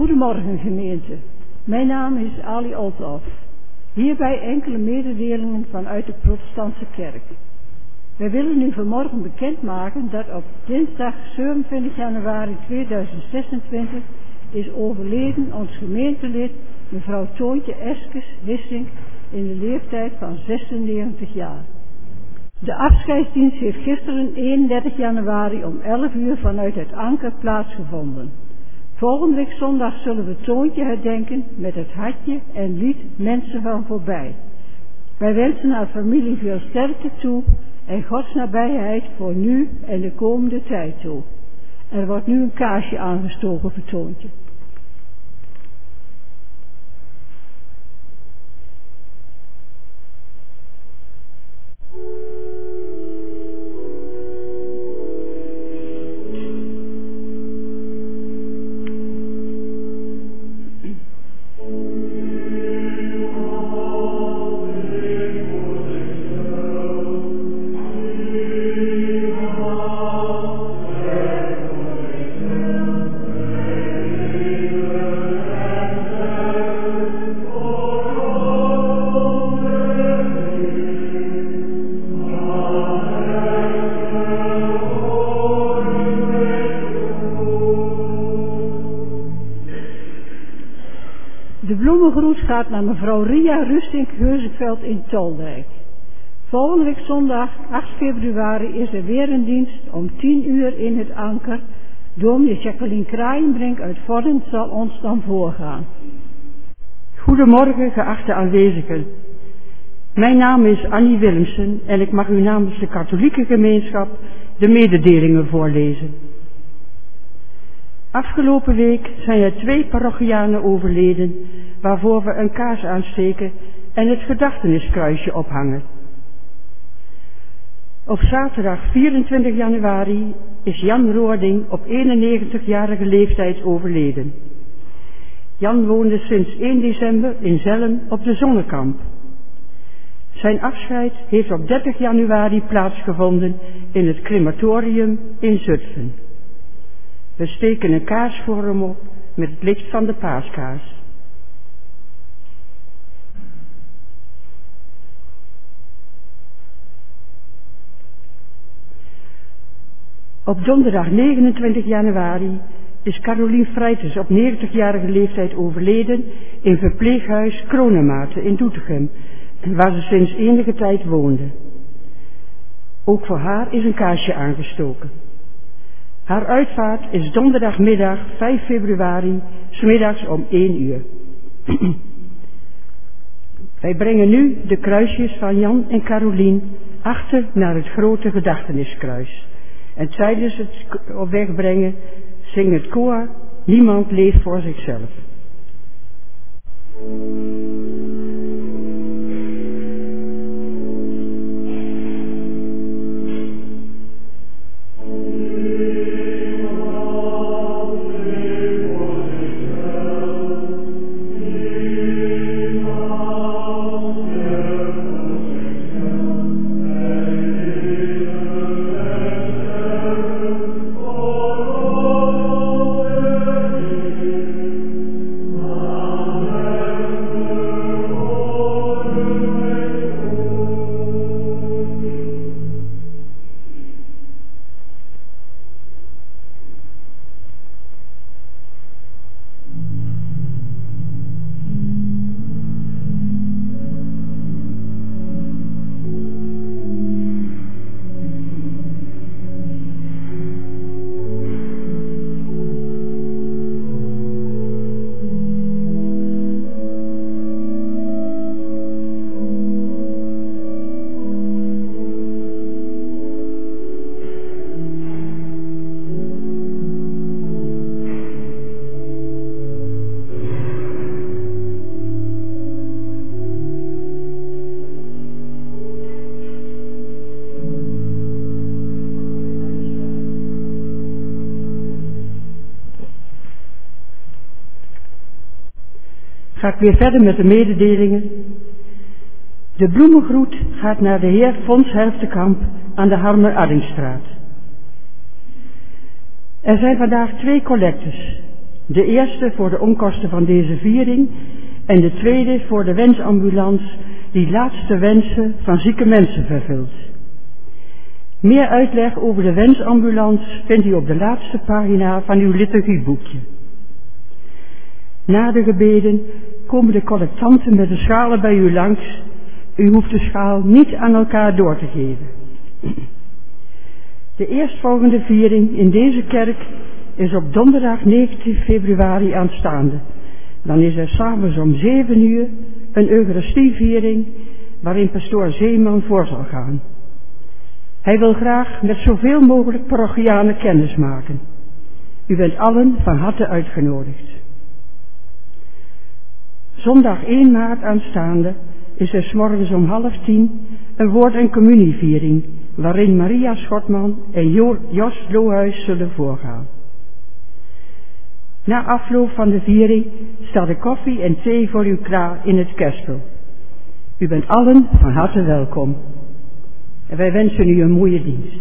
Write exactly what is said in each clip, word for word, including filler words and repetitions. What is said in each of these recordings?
Goedemorgen gemeente, mijn naam is Ali Olthoff. Hierbij enkele mededelingen vanuit de protestantse kerk. Wij willen u vanmorgen bekendmaken dat op dinsdag zevenentwintig januari tweeduizend zesentwintig is overleden ons gemeentelid mevrouw Toontje Eskes Wissink in de leeftijd van zesennegentig jaar. De afscheidsdienst heeft gisteren eenendertig januari om elf uur vanuit het Anker plaatsgevonden. Volgende week zondag zullen we Toontje herdenken met het hartje en lied Mensen van voorbij. Wij wensen haar familie veel sterkte toe en Gods nabijheid voor nu en de komende tijd toe. Er wordt nu een kaarsje aangestoken voor Toontje. Gaat naar mevrouw Ria Rustink-Heuzeveld in Toldijk. Volgende week zondag acht februari is er weer een dienst om tien uur in het Anker. Dominee Jacqueline Kraaienbrink uit Vorden zal ons dan voorgaan. Goedemorgen geachte aanwezigen. Mijn naam is Annie Willemsen en ik mag u namens de katholieke gemeenschap de mededelingen voorlezen. Afgelopen week zijn er twee parochianen overleden, waarvoor we een kaars aansteken en het gedachtenniskruisje ophangen. Op zaterdag vierentwintig januari is Jan Roording op eenennegentigjarige leeftijd overleden. Jan woonde sinds één december in Zelm op de Zonnekamp. Zijn afscheid heeft op dertig januari plaatsgevonden in het crematorium in Zutphen. We steken een kaars voor hem op met het licht van de paaskaars. Op donderdag negenentwintig januari is Carolien Vrijters op negentigjarige leeftijd overleden in verpleeghuis Kronenmaten in Doetinchem, waar ze sinds enige tijd woonde. Ook voor haar is een kaarsje aangestoken. Haar uitvaart is donderdagmiddag vijf februari, 's middags om één uur. Wij brengen nu de kruisjes van Jan en Carolien achter naar het grote gedachtenniskruis. En tijdens het op weg brengen zingt het koor Niemand leeft voor zichzelf. Ga ik weer verder met de mededelingen. De bloemengroet gaat naar de heer Fons Herftekamp aan de Harmer-Addingstraat. Er zijn vandaag twee collectes. De eerste voor de onkosten van deze viering en de tweede voor de wensambulance die laatste wensen van zieke mensen vervult. Meer uitleg over de wensambulance vindt u op de laatste pagina van uw liturgieboekje. Na de gebeden komen de collectanten met de schalen bij u langs. U hoeft de schaal niet aan elkaar door te geven. De eerstvolgende viering in deze kerk is op donderdag negentien februari aanstaande. Dan is er s'avonds om zeven uur een Eucharistieviering waarin pastoor Zeeman voor zal gaan. Hij wil graag met zoveel mogelijk parochianen kennis maken. U bent allen van harte uitgenodigd. Zondag één maart aanstaande is er 's morgens om half tien een woord- en communieviering waarin Maria Schotman en jo- Jos Lohuis zullen voorgaan. Na afloop van de viering staat de koffie en thee voor u klaar in het kerspel. U bent allen van harte welkom. En wij wensen u een mooie dienst.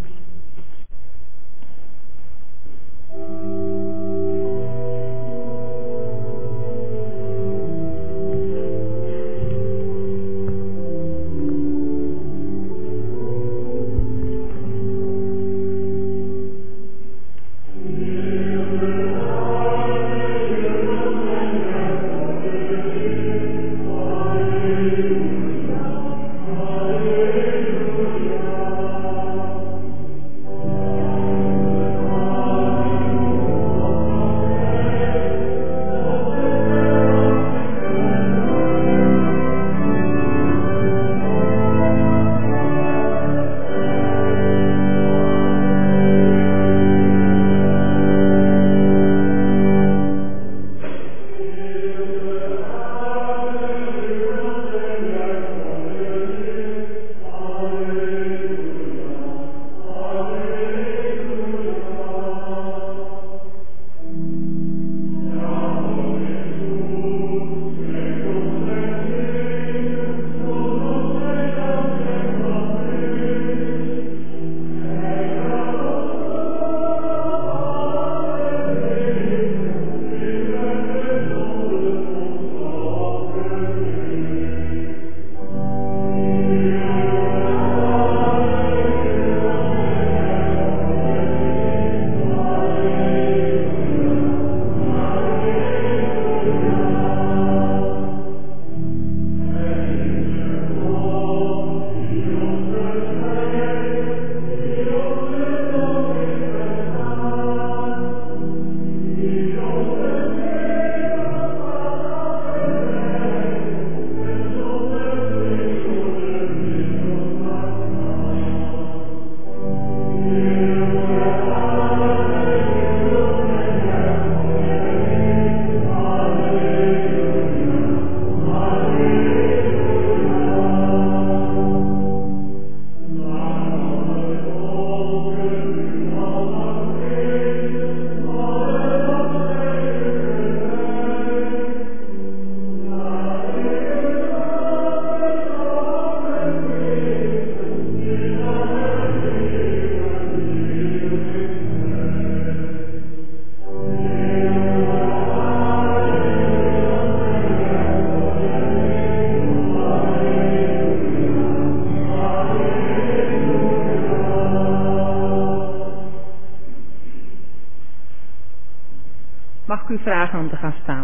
Mag ik u vragen om te gaan staan?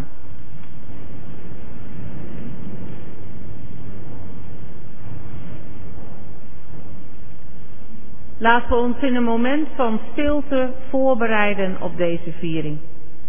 Laten we ons in een moment van stilte voorbereiden op deze viering.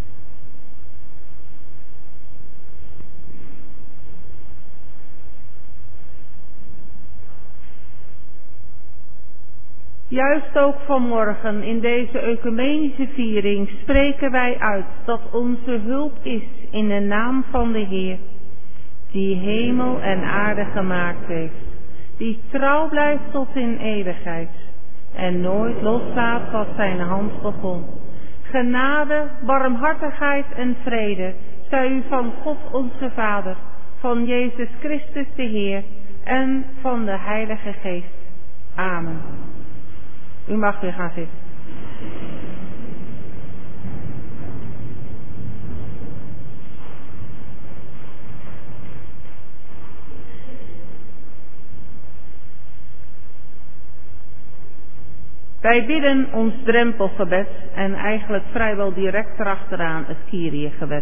Juist ook vanmorgen in deze ecumenische viering spreken wij uit dat onze hulp is in de naam van de Heer, die hemel en aarde gemaakt heeft, die trouw blijft tot in eeuwigheid en nooit loslaat wat zijn hand begon. Genade, barmhartigheid en vrede zij u van God onze Vader, van Jezus Christus de Heer en van de Heilige Geest. Amen. U mag weer gaan zitten. Wij bidden ons drempelgebed en eigenlijk vrijwel direct erachteraan het Kyrie-gebed.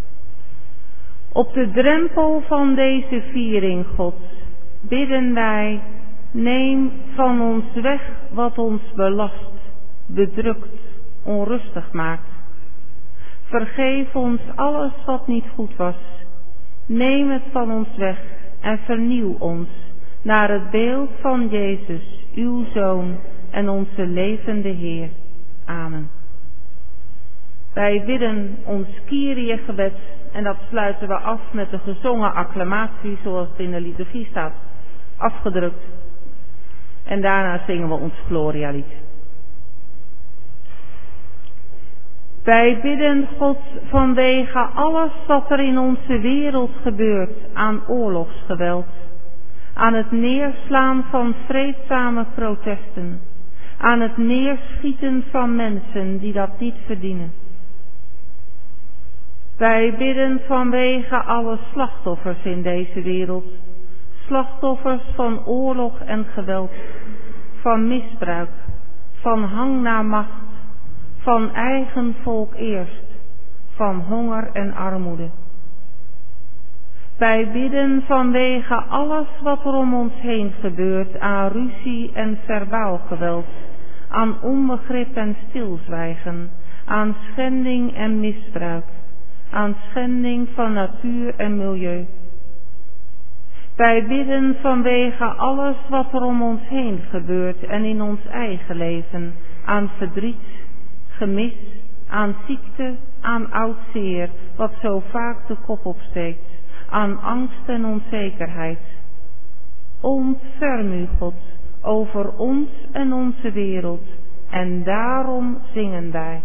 Op de drempel van deze viering, God, bidden wij, neem van ons weg wat ons belast, bedrukt, onrustig maakt. Vergeef ons alles wat niet goed was. Neem het van ons weg en vernieuw ons naar het beeld van Jezus, uw Zoon en onze levende Heer. Amen. Wij bidden ons Kyrie-gebed en dat sluiten we af met de gezongen acclamatie zoals het in de liturgie staat, afgedrukt. En daarna zingen we ons Gloria-lied. Wij bidden God vanwege alles wat er in onze wereld gebeurt aan oorlogsgeweld, aan het neerslaan van vreedzame protesten, aan het neerschieten van mensen die dat niet verdienen. Wij bidden vanwege alle slachtoffers in deze wereld, slachtoffers van oorlog en geweld, van misbruik, van hang naar macht, van eigen volk eerst, van honger en armoede. Wij bidden vanwege alles wat er om ons heen gebeurt aan ruzie en verbaal geweld, aan onbegrip en stilzwijgen, aan schending en misbruik, aan schending van natuur en milieu. Wij bidden vanwege alles wat er om ons heen gebeurt en in ons eigen leven, aan verdriet, gemis, aan ziekte, aan oud zeer, wat zo vaak de kop opsteekt, aan angst en onzekerheid. Ontferm u, God, over ons en onze wereld, en daarom zingen wij.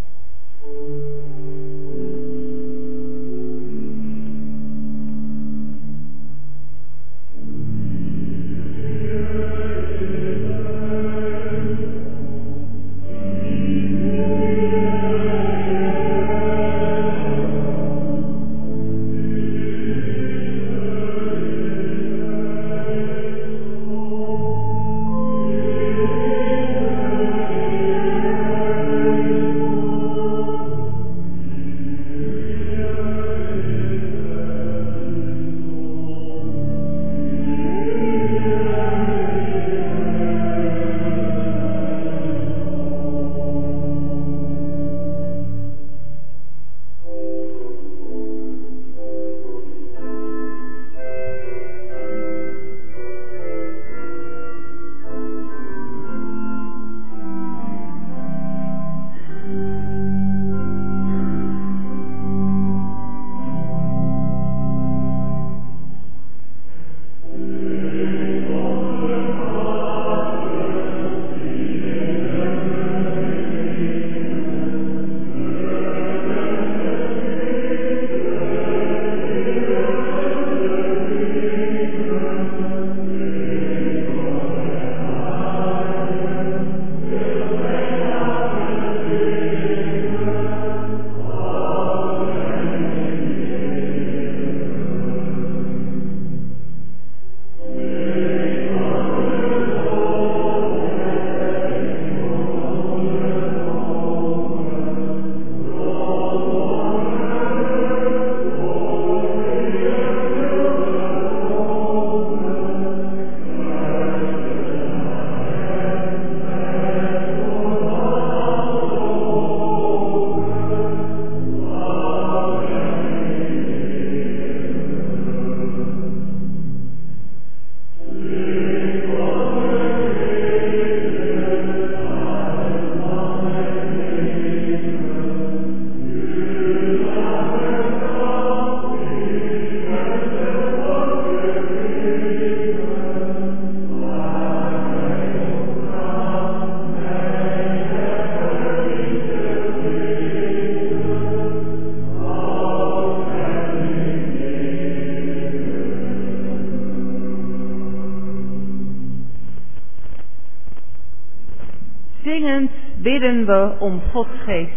Zingend bidden we om Gods geest.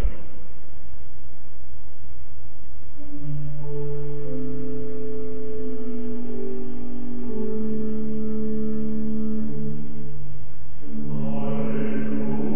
Alleluia.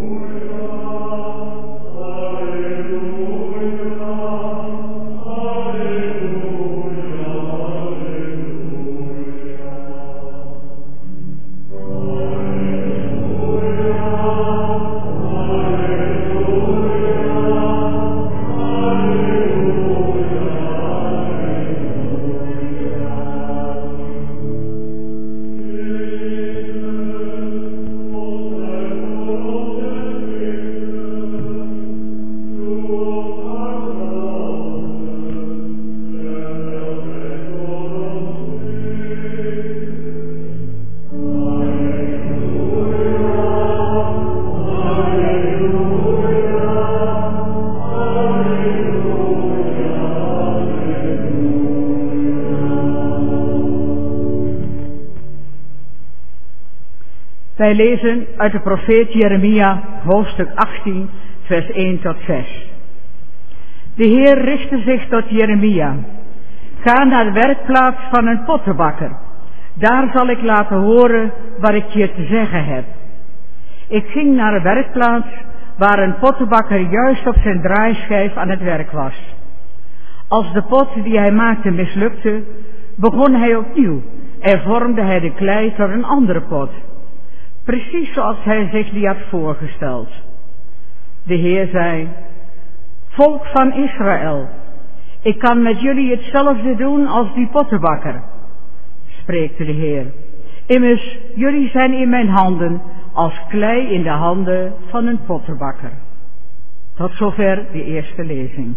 Wij lezen uit de profeet Jeremia, hoofdstuk achttien, vers één tot zes. De Heer richtte zich tot Jeremia. Ga naar de werkplaats van een pottenbakker. Daar zal ik laten horen wat ik je te zeggen heb. Ik ging naar de werkplaats waar een pottenbakker juist op zijn draaischijf aan het werk was. Als de pot die hij maakte mislukte, begon hij opnieuw en vormde hij de klei tot een andere pot. Precies zoals hij zich die had voorgesteld. De Heer zei: Volk van Israël, ik kan met jullie hetzelfde doen als die pottenbakker, spreekt de Heer. Immers, jullie zijn in mijn handen als klei in de handen van een pottenbakker. Tot zover de eerste lezing.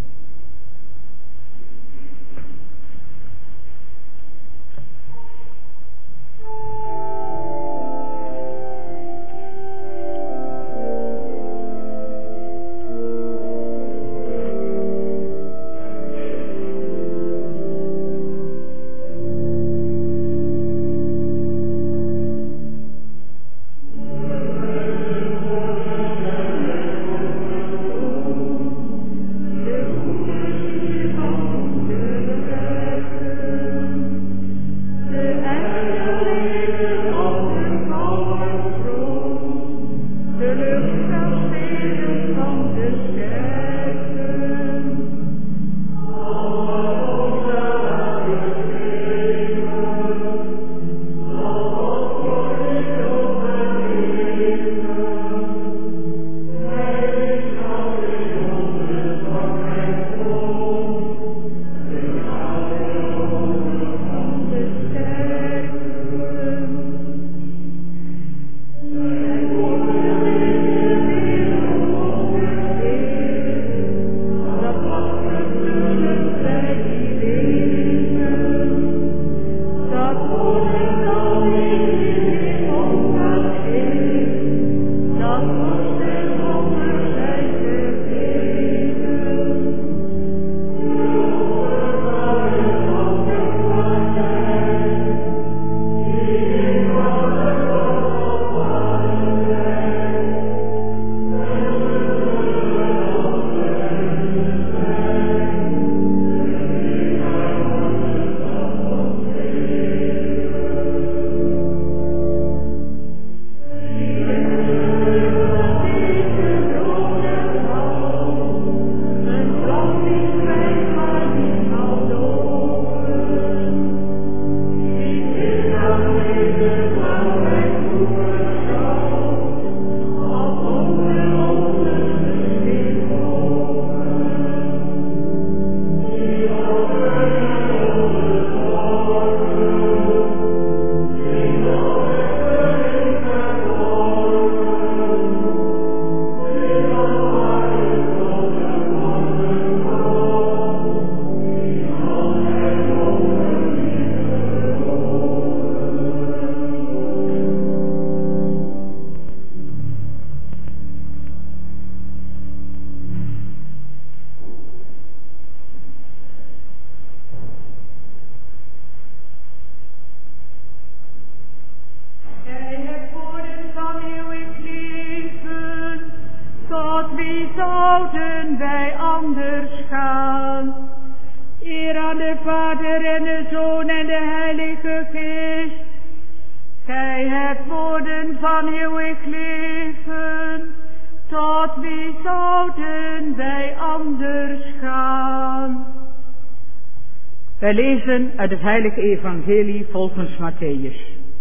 zouden wij anders gaan. Eer aan de Vader en de Zoon en de Heilige Geest. Gij hebt woorden van eeuwig leven. Tot wie zouden wij anders gaan? Wij lezen uit het Heilige Evangelie volgens Matthäus.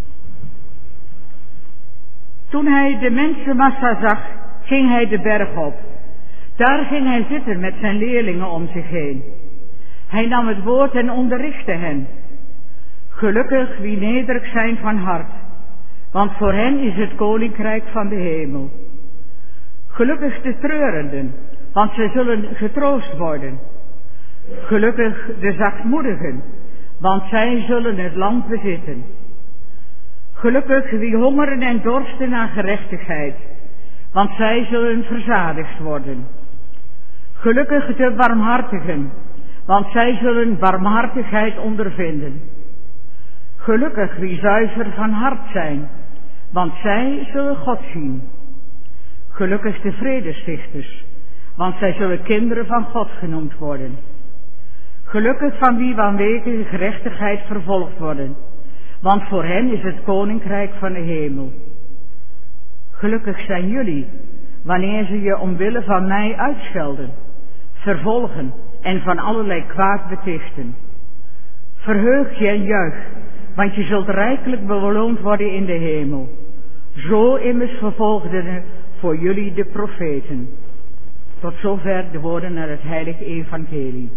Toen hij de mensenmassa zag, ging hij de berg op. Daar ging hij zitten met zijn leerlingen om zich heen. Hij nam het woord en onderrichtte hen. Gelukkig wie nederig zijn van hart, want voor hen is het koninkrijk van de hemel. Gelukkig de treurenden, want zij zullen getroost worden. Gelukkig de zachtmoedigen, want zij zullen het land bezitten. Gelukkig wie hongeren en dorsten naar gerechtigheid, want zij zullen verzadigd worden. Gelukkig de barmhartigen, want zij zullen barmhartigheid ondervinden. Gelukkig wie zuiver van hart zijn, want zij zullen God zien. Gelukkig de vredestichters, want zij zullen kinderen van God genoemd worden. Gelukkig van wie vanwege gerechtigheid vervolgd worden, want voor hen is het koninkrijk van de hemel. Gelukkig zijn jullie, wanneer ze je omwille van mij uitschelden, vervolgen en van allerlei kwaad betichten. Verheug je en juich, want je zult rijkelijk beloond worden in de hemel. Zo immers vervolgden voor jullie de profeten. Tot zover de woorden uit het heilige evangelie.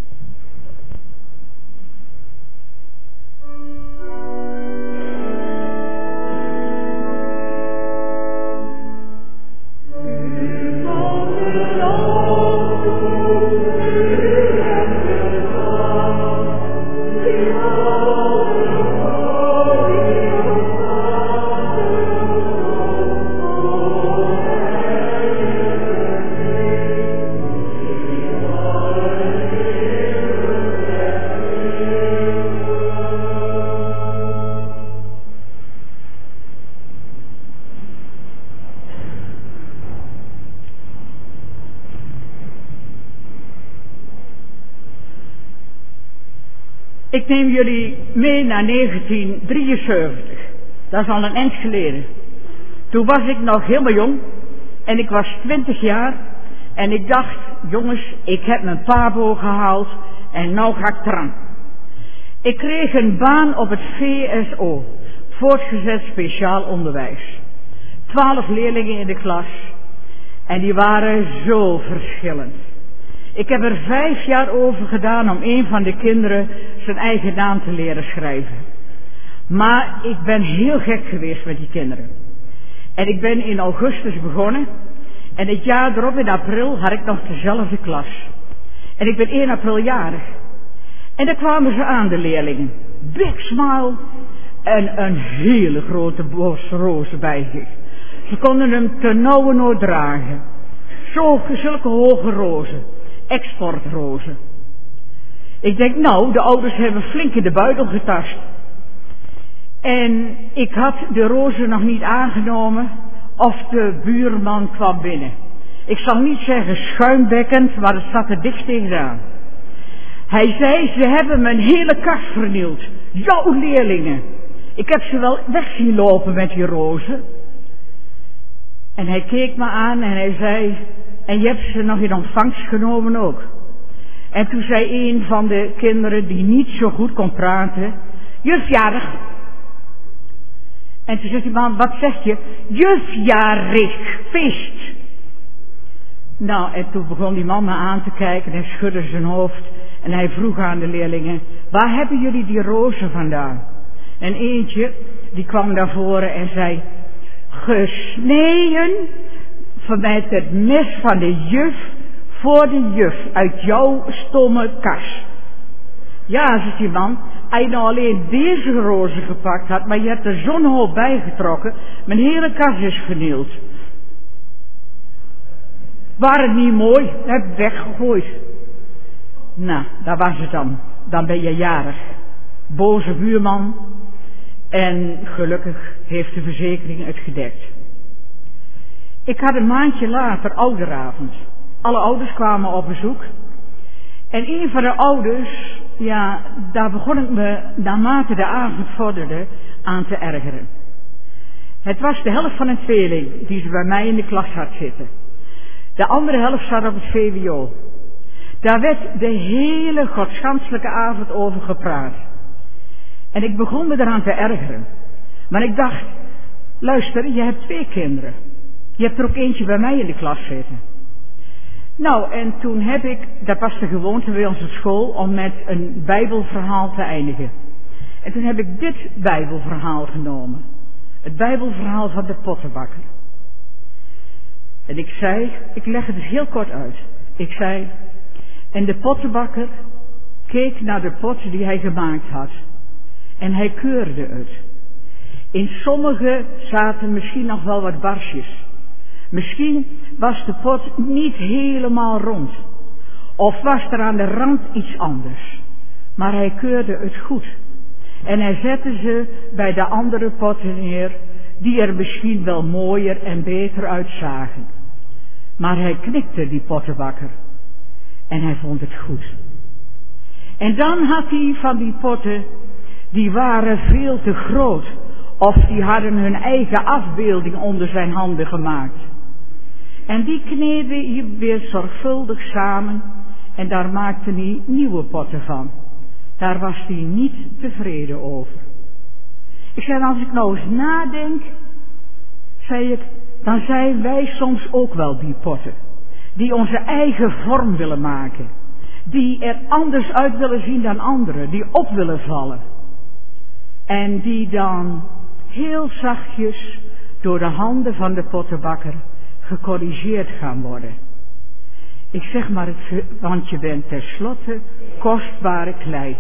Ik neem jullie mee naar negentien drieënzeventig. Dat is al een eind geleden. Toen was ik nog helemaal jong en ik was twintig jaar en ik dacht, jongens, ik heb mijn pabo gehaald en nou ga ik eraan. Ik kreeg een baan op het V S O, voortgezet speciaal onderwijs. Twaalf leerlingen in de klas en die waren zo verschillend. Ik heb er vijf jaar over gedaan om een van de kinderen zijn eigen naam te leren schrijven. Maar ik ben heel gek geweest met die kinderen. En ik ben in augustus begonnen. En het jaar erop in april had ik nog dezelfde klas. En ik ben één april jarig. En daar kwamen ze aan, de leerlingen. Big smile. En een hele grote bos rozen bij zich. Ze konden hem ternauwernood dragen. Zo, zulke hoge rozen. Exportrozen. Ik denk, nou, de ouders hebben flink in de buidel getast. En ik had de rozen nog niet aangenomen of de buurman kwam binnen. Ik zal niet zeggen schuimbekkend, maar het zat er dicht tegenaan. Hij zei, ze hebben mijn hele kast vernield. Jouw leerlingen. Ik heb ze wel weg zien lopen met die rozen. En hij keek me aan en hij zei, en je hebt ze nog in ontvangst genomen ook. En toen zei een van de kinderen die niet zo goed kon praten, jufjarig. En toen zei die man, wat zeg je? Jufjarig, feest. Nou, en toen begon die man me aan te kijken en schudde zijn hoofd. En hij vroeg aan de leerlingen, waar hebben jullie die rozen vandaan? En eentje, die kwam naar voren en zei, gesneden met het mes van de juf voor de juf uit jouw stomme kas. Ja, zegt die man, als je nou alleen deze rozen gepakt had, maar je hebt er zo'n hoop bijgetrokken, mijn hele kas is vernield. Waren niet mooi, heb ik weggegooid. Nou, dat was het dan. Dan ben je jarig. Boze buurman. En gelukkig heeft de verzekering het gedekt. Ik had een maandje later ouderavond. Alle ouders kwamen op bezoek. En een van de ouders, ja, daar begon ik me naarmate de avond vorderde aan te ergeren. Het was de helft van een tweeling die ze bij mij in de klas had zitten. De andere helft zat op het V W O. Daar werd de hele godsganselijke avond over gepraat. En ik begon me eraan te ergeren. Maar ik dacht, luister, je hebt twee kinderen. Je hebt er ook eentje bij mij in de klas zitten. Nou, en toen heb ik, dat was de gewoonte bij ons op school, om met een bijbelverhaal te eindigen. En toen heb ik dit bijbelverhaal genomen. Het bijbelverhaal van de pottenbakker. En ik zei, ik leg het dus heel kort uit. Ik zei, en de pottenbakker keek naar de pot die hij gemaakt had. En hij keurde het. In sommige zaten misschien nog wel wat barsjes. Misschien was de pot niet helemaal rond. Of was er aan de rand iets anders. Maar hij keurde het goed. En hij zette ze bij de andere potten neer die er misschien wel mooier en beter uitzagen. Maar hij knikte, die pottenbakker, en hij vond het goed. En dan had hij van die potten, die waren veel te groot, of die hadden hun eigen afbeelding onder zijn handen gemaakt. En die kneedde hij weer zorgvuldig samen en daar maakte hij nieuwe potten van. Daar was hij niet tevreden over. Ik zei, als ik nou eens nadenk, zei ik, dan zijn wij soms ook wel die potten, die onze eigen vorm willen maken, die er anders uit willen zien dan anderen, die op willen vallen. En die dan heel zachtjes door de handen van de pottenbakker gecorrigeerd gaan worden. Ik zeg maar, het, want je bent tenslotte kostbare klei.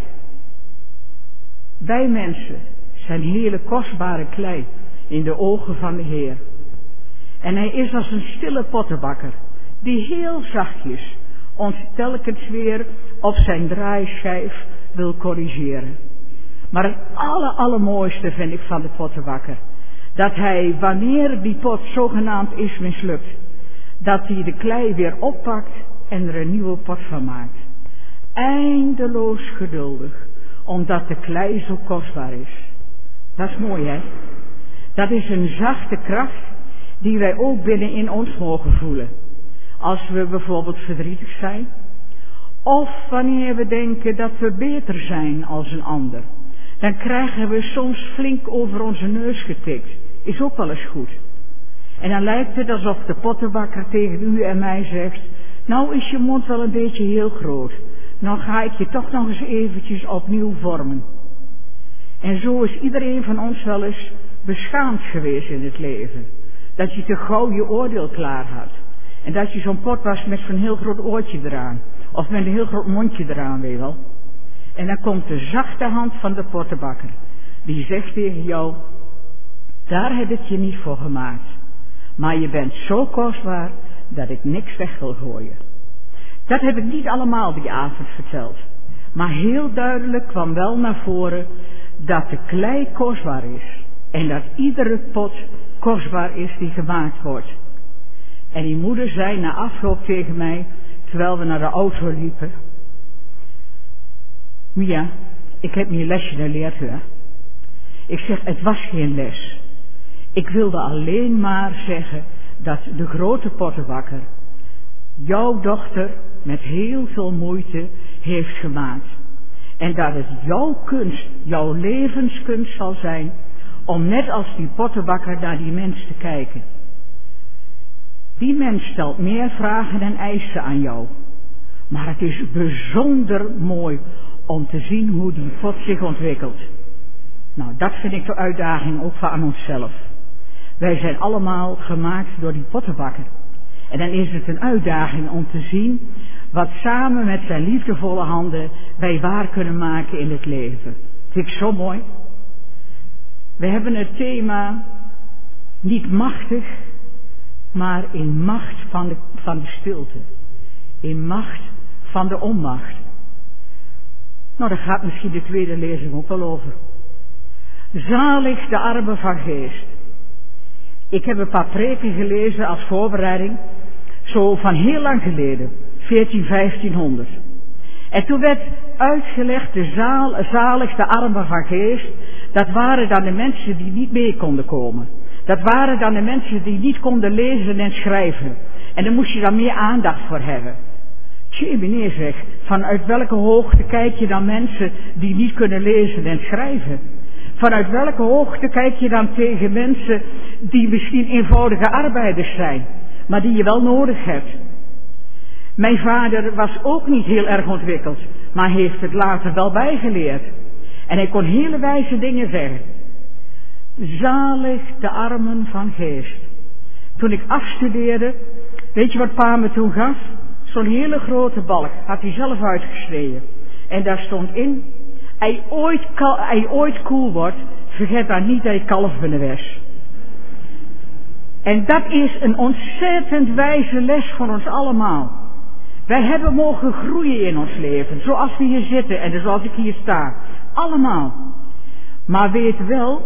Wij mensen zijn hele kostbare klei in de ogen van de Heer. En hij is als een stille pottenbakker, die heel zachtjes ons telkens weer op zijn draaischijf wil corrigeren. Maar het aller, allermooiste vind ik van de pottenbakker, dat hij, wanneer die pot zogenaamd is mislukt, dat hij de klei weer oppakt en er een nieuwe pot van maakt. Eindeloos geduldig, omdat de klei zo kostbaar is. Dat is mooi, hè? Dat is een zachte kracht die wij ook binnenin ons mogen voelen. Als we bijvoorbeeld verdrietig zijn, of wanneer we denken dat we beter zijn als een ander, dan krijgen we soms flink over onze neus getikt. Is ook wel eens goed. En dan lijkt het alsof de pottenbakker tegen u en mij zegt, nou is je mond wel een beetje heel groot. Nou ga ik je toch nog eens eventjes opnieuw vormen. En zo is iedereen van ons wel eens beschaamd geweest in het leven. Dat je te gauw je oordeel klaar had. En dat je zo'n pot was met zo'n heel groot oortje eraan. Of met een heel groot mondje eraan, weet je wel. En dan komt de zachte hand van de pottenbakker. Die zegt tegen jou, daar heb ik je niet voor gemaakt. Maar je bent zo kostbaar dat ik niks weg wil gooien. Dat heb ik niet allemaal die avond verteld. Maar heel duidelijk kwam wel naar voren dat de klei kostbaar is. En dat iedere pot kostbaar is die gemaakt wordt. En die moeder zei na afloop tegen mij, terwijl we naar de auto liepen, Mia, ik heb mijn lesje geleerd, hè. Ik zeg, het was geen les. Ik wilde alleen maar zeggen dat de grote pottenbakker jouw dochter met heel veel moeite heeft gemaakt. En dat het jouw kunst, jouw levenskunst zal zijn, om net als die pottenbakker naar die mens te kijken. Die mens stelt meer vragen en eisen aan jou. Maar het is bijzonder mooi om te zien hoe die pot zich ontwikkelt. Nou, dat vind ik de uitdaging ook van aan onszelf. Wij zijn allemaal gemaakt door die pottenbakker. En dan is het een uitdaging om te zien wat samen met zijn liefdevolle handen wij waar kunnen maken in het leven. Vind ik zo mooi. We hebben het thema niet machtig, maar in macht van de, van de stilte. In macht van de onmacht. Nou, daar gaat misschien de tweede lezing ook wel over. Zalig de armen van geest. Ik heb een paar preken gelezen als voorbereiding, zo van heel lang geleden, veertien, vijftienhonderd. En toen werd uitgelegd, de zaal, zalig de armen van geest, dat waren dan de mensen die niet mee konden komen. Dat waren dan de mensen die niet konden lezen en schrijven. En daar moest je dan meer aandacht voor hebben. Tjie, meneer zegt, vanuit welke hoogte kijk je dan mensen die niet kunnen lezen en schrijven? Vanuit welke hoogte kijk je dan tegen mensen die misschien eenvoudige arbeiders zijn, maar die je wel nodig hebt? Mijn vader was ook niet heel erg ontwikkeld, maar heeft het later wel bijgeleerd. En hij kon hele wijze dingen zeggen. Zalig de armen van geest. Toen ik afstudeerde, weet je wat pa me toen gaf? Zo'n hele grote balk, had hij zelf uitgesneden. En daar stond in, hij ooit, hij ooit koel wordt, vergeet dan niet dat ik kalf ben geweest. En dat is een ontzettend wijze les voor ons allemaal. Wij hebben mogen groeien in ons leven, zoals we hier zitten en zoals ik hier sta. Allemaal. Maar weet wel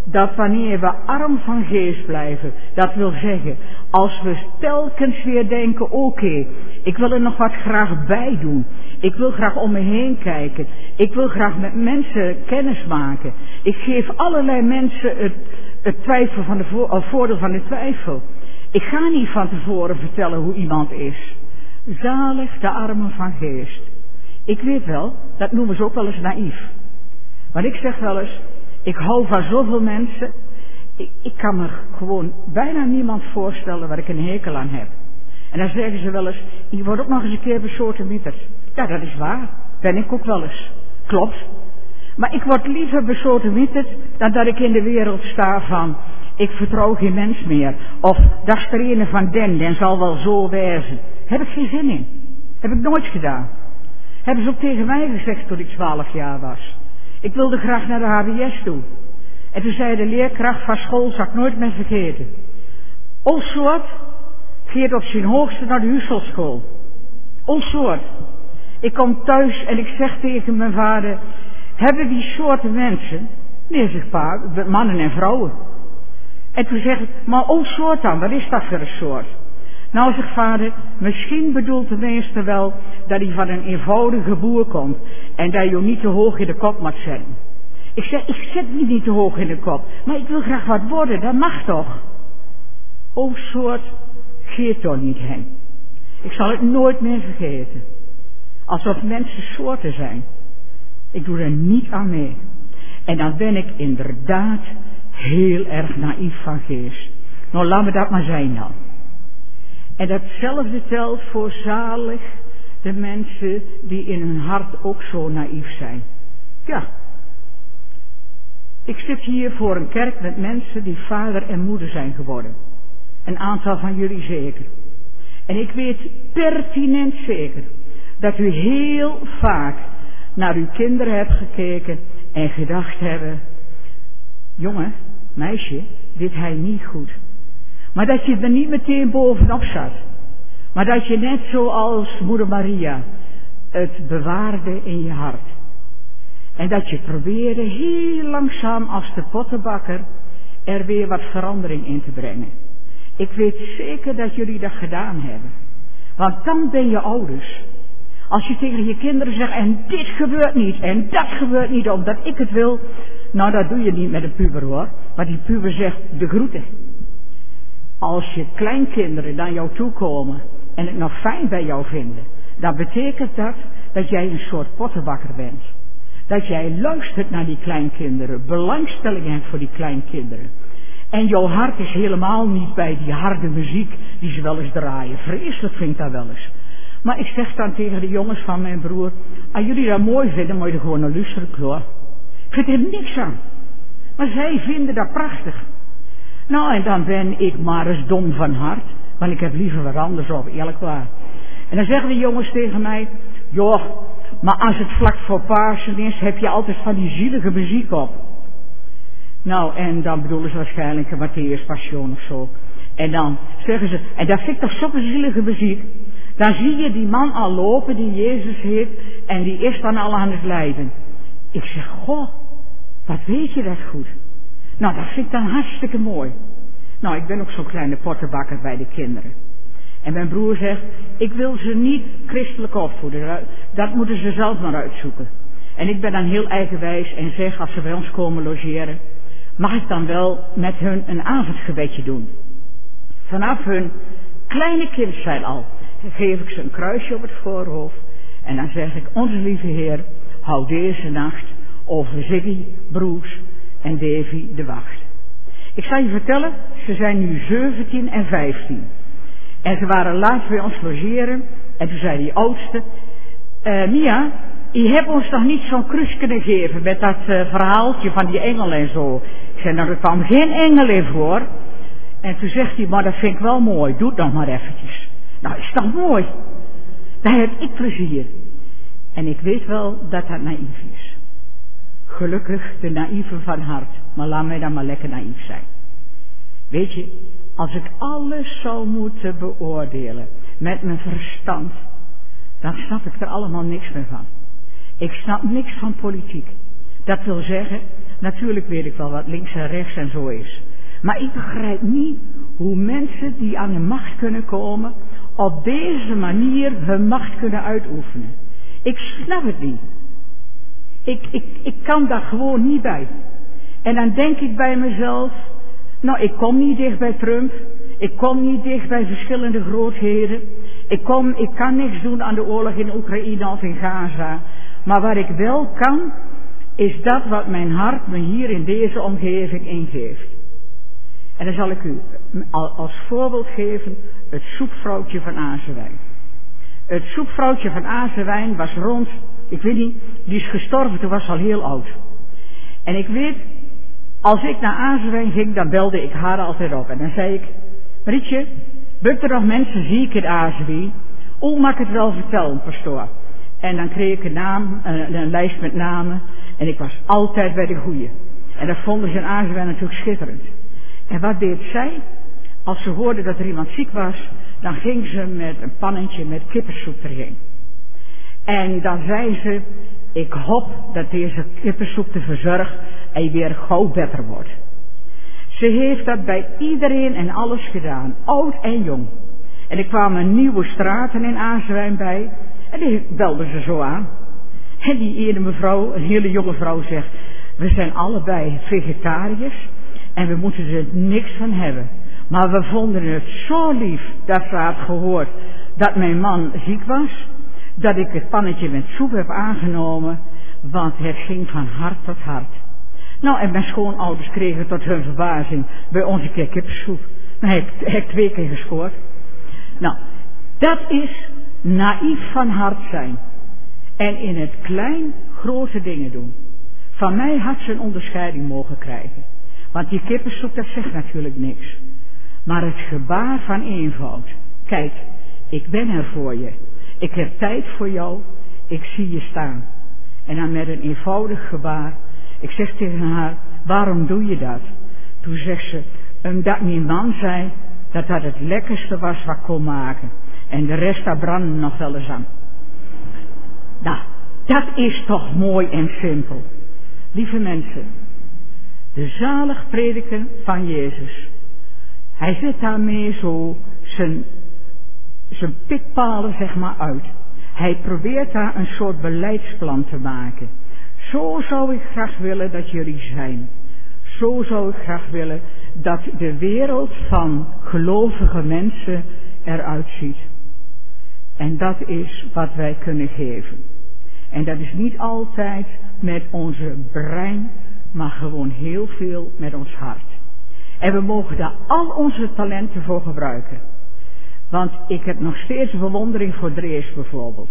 dat wanneer we arm van geest blijven, dat wil zeggen, als we telkens weer denken, oké, okay, ik wil er nog wat graag bij doen. Ik wil graag om me heen kijken. Ik wil graag met mensen kennis maken. Ik geef allerlei mensen het, het twijfel van de vo- of voordeel van de twijfel. Ik ga niet van tevoren vertellen hoe iemand is. Zalig de armen van geest. Ik weet wel, dat noemen ze ook wel eens naïef. Maar ik zeg wel eens, ik hou van zoveel mensen. Ik, ik kan me gewoon bijna niemand voorstellen waar ik een hekel aan heb. En dan zeggen ze wel eens, je wordt ook nog eens een keer besodemieterd. Ja, dat is waar. Ben ik ook wel eens. Klopt. Maar ik word liever besodemieterd dan dat ik in de wereld sta van, ik vertrouw geen mens meer. Of, dat is er een van den, den zal wel zo wezen. Heb ik geen zin in. Heb ik nooit gedaan. Hebben ze ook tegen mij gezegd toen ik twaalf jaar was. Ik wilde graag naar de H B S toe. En toen zei de leerkracht van school, zal ik nooit meer vergeten. Ons soort gaat op zijn hoogste naar de Huselschool. Ons soort. Ik kom thuis en ik zeg tegen mijn vader, hebben die soorten mensen, nee zeg pa, mannen en vrouwen. En toen zeg ik, maar ons soort dan, wat is dat voor een soort? Nou zegt vader, misschien bedoelt de meester wel dat hij van een eenvoudige boer komt en dat je niet te hoog in de kop moet zetten. Ik zeg, ik zet me niet te hoog in de kop, maar ik wil graag wat worden, dat mag toch? O soort, geet toch niet heen. Ik zal het nooit meer vergeten. Alsof mensen soorten zijn. Ik doe er niet aan mee. En dan ben ik inderdaad heel erg naïef van geest. Nou, laat me dat maar zijn dan. En datzelfde telt voor zalig de mensen die in hun hart ook zo naïef zijn. Ja. Ik zit hier voor een kerk met mensen die vader en moeder zijn geworden. Een aantal van jullie zeker. En ik weet pertinent zeker dat u heel vaak naar uw kinderen hebt gekeken en gedacht hebben, jongen, meisje, dit hij niet goed. Maar dat je er niet meteen bovenop zat. Maar dat je net zoals moeder Maria het bewaarde in je hart. En dat je probeerde heel langzaam als de pottenbakker er weer wat verandering in te brengen. Ik weet zeker dat jullie dat gedaan hebben. Want dan ben je ouders. Als je tegen je kinderen zegt, en dit gebeurt niet, en dat gebeurt niet, omdat ik het wil. Nou, dat doe je niet met een puber hoor. Maar die puber zegt, de groeten. Als je kleinkinderen naar jou toe komen en het nog fijn bij jou vinden, dan betekent dat dat jij een soort pottenbakker bent. Dat jij luistert naar die kleinkinderen, belangstelling hebt voor die kleinkinderen. En jouw hart is helemaal niet bij die harde muziek die ze wel eens draaien. Vreselijk vind ik dat wel eens. Maar ik zeg dan tegen de jongens van mijn broer, als jullie dat mooi vinden, moet je er gewoon naar luisteren, hoor. Ik vind er niks aan. Maar zij vinden dat prachtig. Nou, en dan ben ik maar eens dom van hart, want ik heb liever wat anders op, eerlijk waar. En dan zeggen de jongens tegen mij, joh, maar als het vlak voor Pasen is, heb je altijd van die zielige muziek op. Nou, en dan bedoelen ze waarschijnlijk een Matthäus Passion of zo. En dan zeggen ze, en dat vind ik toch zo'n zielige muziek. Dan zie je die man al lopen die Jezus heet, en die is dan al aan het lijden. Ik zeg, goh, wat weet je dat goed. Nou, dat vind ik dan hartstikke mooi. Nou, ik ben ook zo'n kleine pottenbakker bij de kinderen. En mijn broer zegt, ik wil ze niet christelijk opvoeden. Dat moeten ze zelf maar uitzoeken. En ik ben dan heel eigenwijs en zeg, als ze bij ons komen logeren, mag ik dan wel met hun een avondgebedje doen. Vanaf hun kleine kind zijn al, geef ik ze een kruisje op het voorhoofd. En dan zeg ik, onze lieve Heer, hou deze nacht over Ziggy, Broes en Davy de wacht. Ik zal je vertellen, ze zijn nu zeventien en vijftien. En ze waren laatst bij ons logeren. En toen zei die oudste, uh, Mia, je hebt ons nog niet zo'n kruis kunnen geven met dat uh, verhaaltje van die engel en zo. Ik zei, nou er kwam geen engel in voor. En toen zegt hij, maar dat vind ik wel mooi, doe het nog maar eventjes. Nou, is dat mooi? Daar heb ik plezier. En ik weet wel dat dat naïef is. Gelukkig de naïeve van hart, maar laat mij dan maar lekker naïef zijn. Weet je, als ik alles zou moeten beoordelen met mijn verstand, dan snap ik er allemaal niks meer van. Ik snap niks van politiek. Dat wil zeggen, natuurlijk weet ik wel wat links en rechts en zo is. Maar ik begrijp niet hoe mensen die aan de macht kunnen komen, op deze manier hun macht kunnen uitoefenen. Ik snap het niet. Ik, ik, ik kan daar gewoon niet bij. En dan denk ik bij mezelf, nou, ik kom niet dicht bij Trump. Ik kom niet dicht bij verschillende grootheden. Ik, kom, ik kan niks doen aan de oorlog in Oekraïne of in Gaza. Maar wat ik wel kan, is dat wat mijn hart me hier in deze omgeving ingeeft. En dan zal ik u als voorbeeld geven het soepvrouwtje van Azewijn. Het soepvrouwtje van Azewijn was rond, ik weet niet, die is gestorven, toen was ze al heel oud. En ik weet, als ik naar Azewijn ging, dan belde ik haar altijd op. En dan zei ik, Marietje, ben er nog mensen ziek in Azewijn? Oh, mag ik het wel vertellen, pastoor? En dan kreeg ik een naam, een, een lijst met namen. En ik was altijd bij de goeie. En dat vonden ze in Azewijn natuurlijk schitterend. En wat deed zij? Als ze hoorde dat er iemand ziek was, dan ging ze met een pannetje met kippensoep erheen. En dan zei ze, ik hoop dat deze kippensoep te verzorgen en weer gauw beter wordt. Ze heeft dat bij iedereen en alles gedaan, oud en jong. En er kwamen nieuwe straten in Azewijn bij en die belden ze zo aan. En die ene mevrouw, een hele jonge vrouw, zegt, we zijn allebei vegetariërs en we moeten er niks van hebben. Maar we vonden het zo lief dat ze had gehoord dat mijn man ziek was, dat ik het pannetje met soep heb aangenomen, want het ging van hart tot hart. Nou, en mijn schoonouders kregen tot hun verbazing bij ons een keer kippensoep. Dan heb ik, heb ik twee keer gescoord. Nou, dat is naïef van hart zijn. En in het klein grote dingen doen. Van mij had ze een onderscheiding mogen krijgen. Want die kippensoep, dat zegt natuurlijk niks. Maar het gebaar van eenvoud. Kijk, ik ben er voor je. Ik heb tijd voor jou. Ik zie je staan. En dan met een eenvoudig gebaar. Ik zeg tegen haar, waarom doe je dat? Toen zegt ze, omdat mijn man zei dat dat het lekkerste was wat ik kon maken. En de rest, daar brandde nog wel eens aan. Nou, dat is toch mooi en simpel. Lieve mensen, de zalig prediken van Jezus. Hij zet daarmee zo zijn, zijn pikpalen zeg maar uit. Hij probeert daar een soort beleidsplan te maken. Zo zou ik graag willen dat jullie zijn. Zo zou ik graag willen dat de wereld van gelovige mensen eruit ziet. En dat is wat wij kunnen geven. En dat is niet altijd met onze brein, maar gewoon heel veel met ons hart. En we mogen daar al onze talenten voor gebruiken. Want ik heb nog steeds bewondering voor Drees bijvoorbeeld.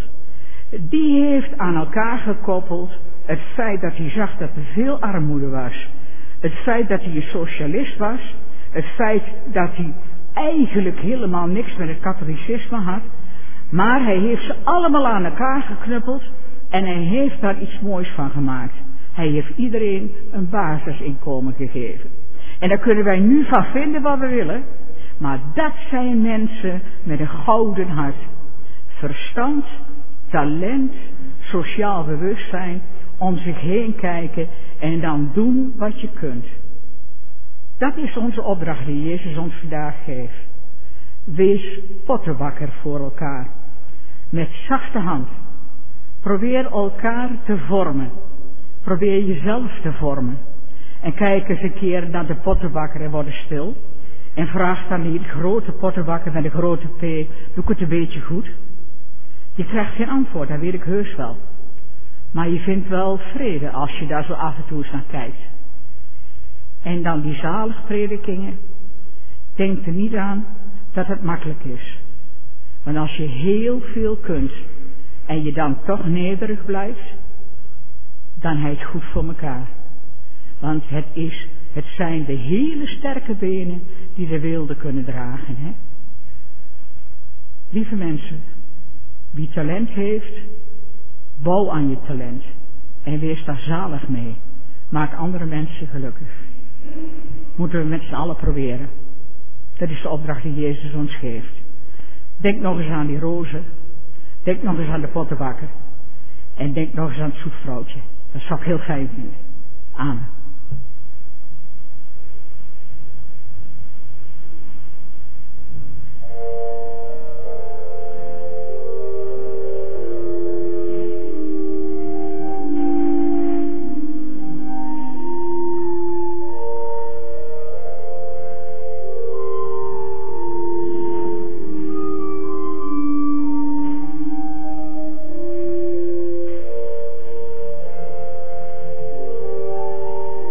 Die heeft aan elkaar gekoppeld het feit dat hij zag dat er veel armoede was. Het feit dat hij een socialist was. Het feit dat hij eigenlijk helemaal niks met het katholicisme had. Maar hij heeft ze allemaal aan elkaar geknuppeld. En hij heeft daar iets moois van gemaakt. Hij heeft iedereen een basisinkomen gegeven. En daar kunnen wij nu van vinden wat we willen. Maar dat zijn mensen met een gouden hart. Verstand, talent, sociaal bewustzijn, om zich heen kijken en dan doen wat je kunt. Dat is onze opdracht die Jezus ons vandaag geeft. Wees pottenbakker voor elkaar. Met zachte hand. Probeer elkaar te vormen. Probeer jezelf te vormen. En kijk eens een keer naar de pottenbakker en word stil. En vraag dan niet, grote pottenbakker met een grote P, doe ik het een beetje goed? Je krijgt geen antwoord, dat weet ik heus wel. Maar je vindt wel vrede als je daar zo af en toe eens naar kijkt. En dan die zaligpredikingen. Denk er niet aan dat het makkelijk is. Want als je heel veel kunt en je dan toch nederig blijft, dan heb je het goed voor elkaar. Want het, is, het zijn de hele sterke benen die de wilde kunnen dragen. Hè? Lieve mensen, wie talent heeft, bouw aan je talent. En wees daar zalig mee. Maak andere mensen gelukkig. Moeten we met z'n allen proberen. Dat is de opdracht die Jezus ons geeft. Denk nog eens aan die rozen. Denk nog eens aan de pottenbakker. En denk nog eens aan het soepvrouwtje. Dat zou ik heel fijn vinden. Amen. Thank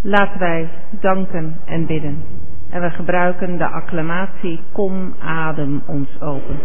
Laten wij danken en bidden. En we gebruiken de acclamatie Kom, adem ons open.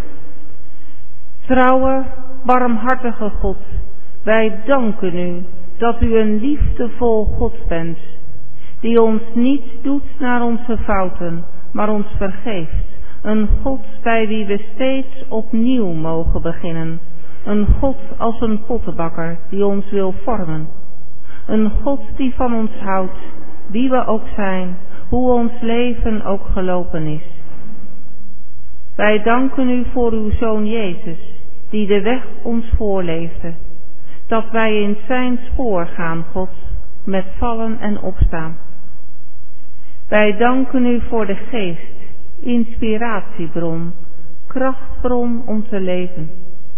Trouwe, barmhartige God, wij danken u dat u een liefdevol God bent, die ons niet doet naar onze fouten, maar ons vergeeft. Een God bij wie we steeds opnieuw mogen beginnen. Een God als een pottenbakker die ons wil vormen. Een God die van ons houdt, wie we ook zijn, hoe ons leven ook gelopen is. Wij danken u voor uw Zoon Jezus, die de weg ons voorleefde. Dat wij in zijn spoor gaan, God, met vallen en opstaan. Wij danken u voor de geest, inspiratiebron, krachtbron om te leven.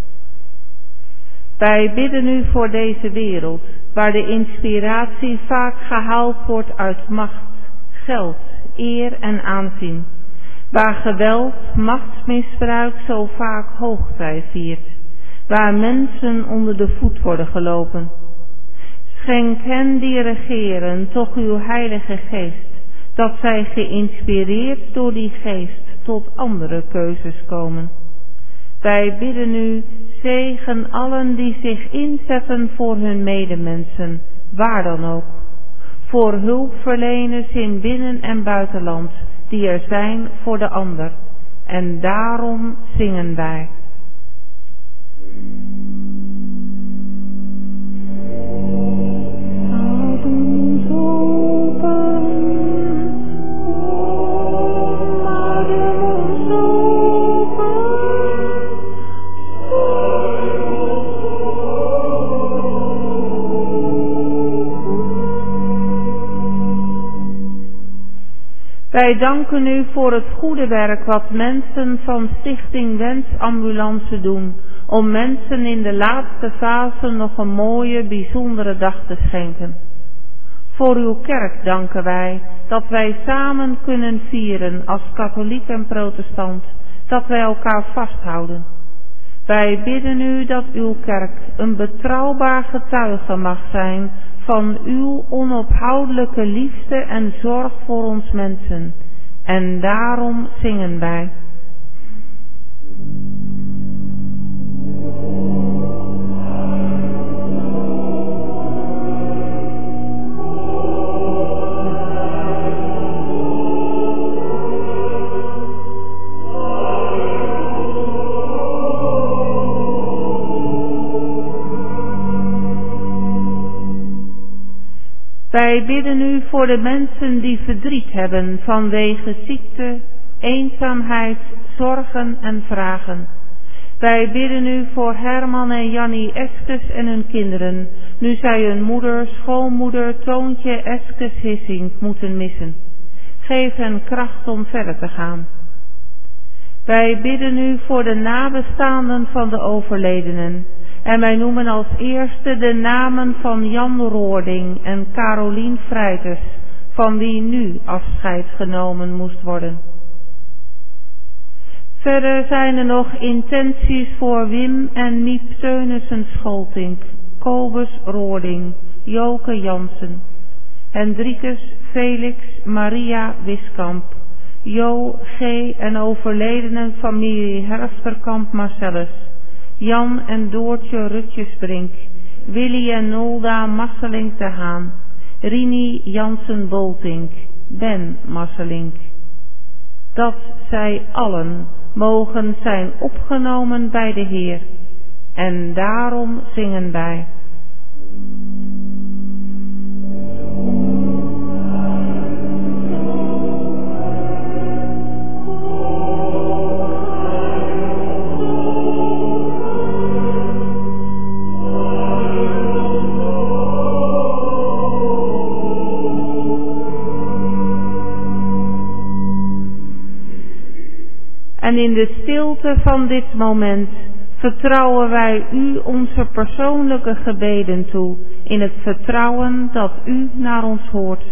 Wij bidden u voor deze wereld, waar de inspiratie vaak gehaald wordt uit macht, geld, eer en aanzien. Waar geweld, machtsmisbruik zo vaak hoogtij viert. Waar mensen onder de voet worden gelopen. Schenk hen die regeren toch uw heilige geest, dat zij geïnspireerd door die geest tot andere keuzes komen. Wij bidden u, zegen allen die zich inzetten voor hun medemensen, waar dan ook. Voor hulpverleners in binnen- en buitenland, die er zijn voor de ander. En daarom zingen wij. Houd ons open, kom, adem ons open. Wij danken u voor het goede werk wat mensen van Stichting Wens Ambulance doen, om mensen in de laatste fase nog een mooie, bijzondere dag te schenken. Voor uw kerk danken wij dat wij samen kunnen vieren als katholiek en protestant, dat wij elkaar vasthouden. Wij bidden u dat uw kerk een betrouwbaar getuige mag zijn van uw onophoudelijke liefde en zorg voor ons mensen. En daarom zingen wij. Wij bidden u voor de mensen die verdriet hebben vanwege ziekte, eenzaamheid, zorgen en vragen. Wij bidden u voor Herman en Jannie Eskes en hun kinderen, nu zij hun moeder, schoonmoeder Toontje Eskes Hissink moeten missen. Geef hen kracht om verder te gaan. Wij bidden u voor de nabestaanden van de overledenen. En wij noemen als eerste de namen van Jan Roording en Carolien Vrijters, van wie nu afscheid genomen moest worden. Verder zijn er nog intenties voor Wim en Miep Teunissen Scholtink, Kobus Roording, Joke Jansen, Hendrikus Felix Maria Wiskamp, Jo G. en overledenen familie Herfsterkamp Marcellus, Jan en Doortje Rutjesbrink, Willy en Nolda Masselink de Haan, Rini Jansen Boltink, Ben Masselink. Dat zij allen mogen zijn opgenomen bij de Heer. En daarom zingen wij. En in de stilte van dit moment vertrouwen wij u onze persoonlijke gebeden toe, in het vertrouwen dat u naar ons hoort.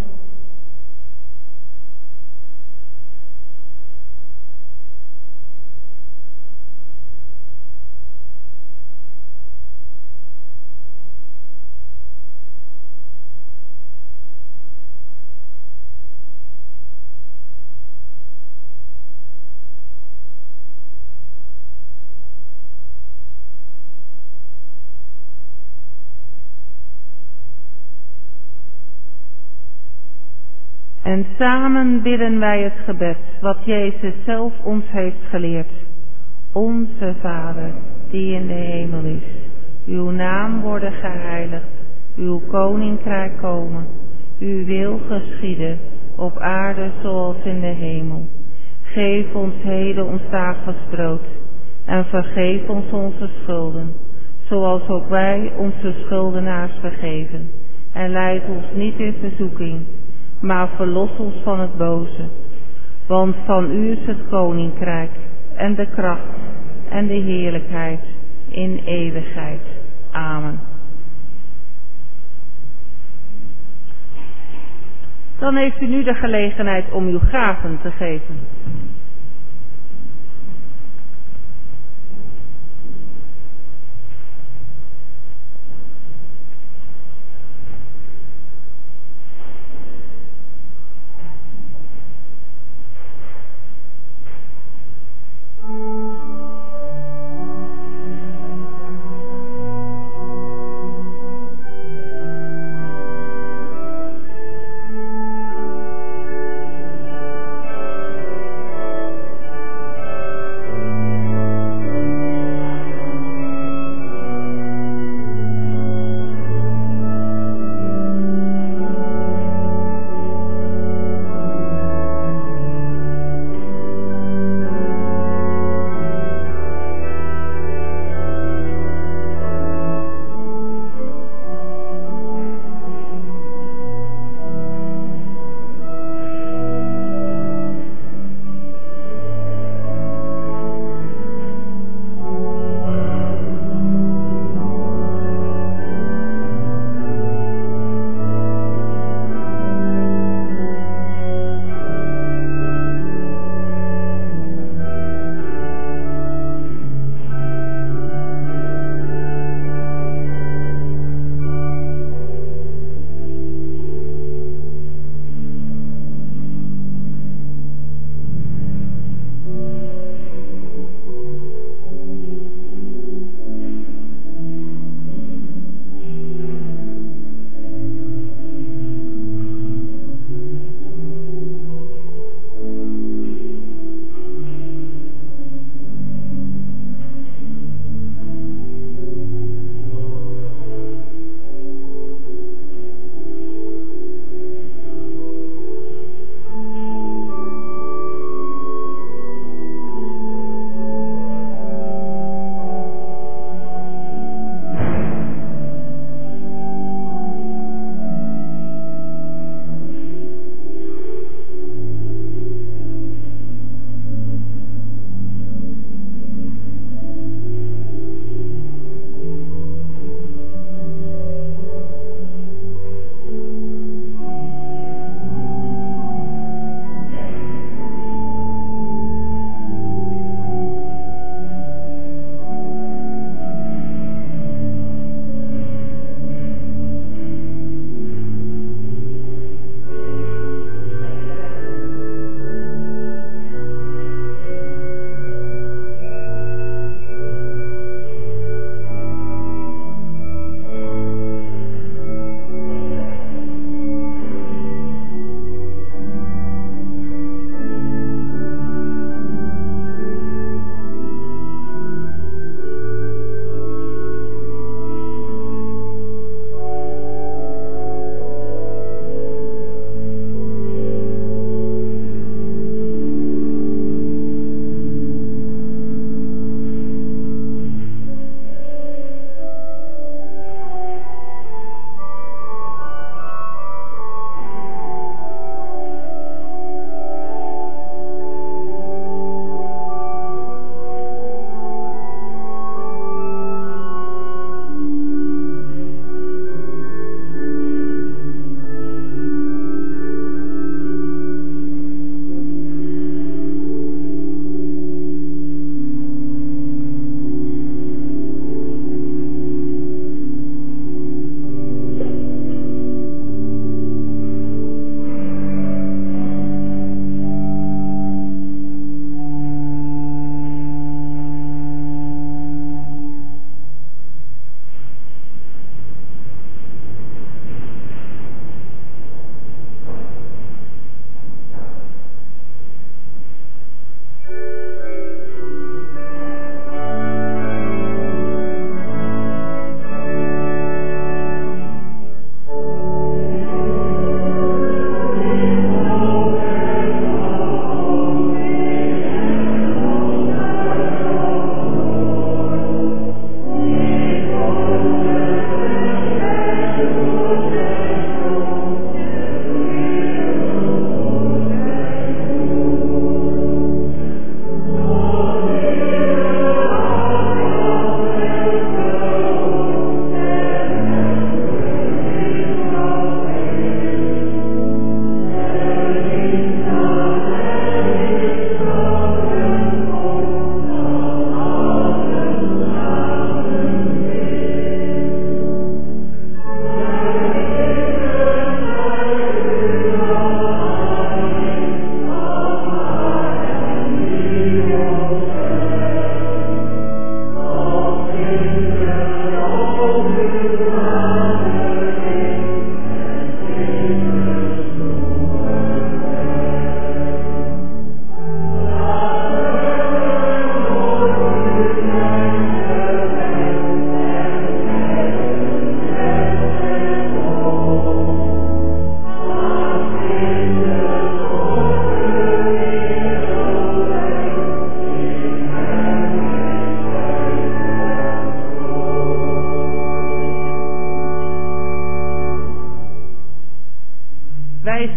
En samen bidden wij het gebed wat Jezus zelf ons heeft geleerd. Onze Vader, die in de hemel is. Uw naam worden geheiligd. Uw koninkrijk komen. Uw wil geschieden, op aarde zoals in de hemel. Geef ons heden ons dagelijks brood. En vergeef ons onze schulden, zoals ook wij onze schuldenaars vergeven. En leid ons niet in verzoeking, maar verlos ons van het boze. Want van u is het koninkrijk, en de kracht, en de heerlijkheid, in eeuwigheid. Amen. Dan heeft u nu de gelegenheid om uw gaven te geven.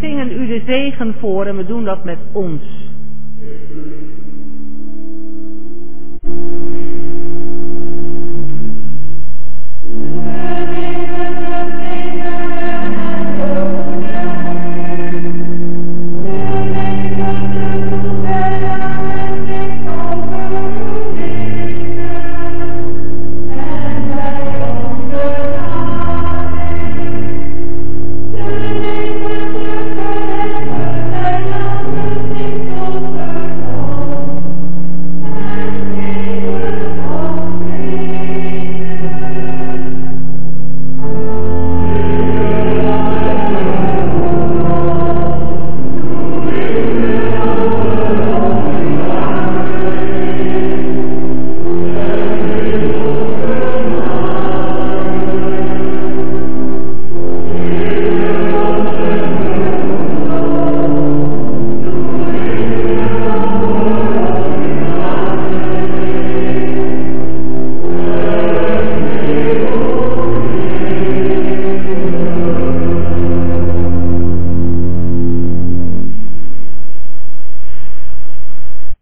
zingen u de zegen voor en we doen dat met ons.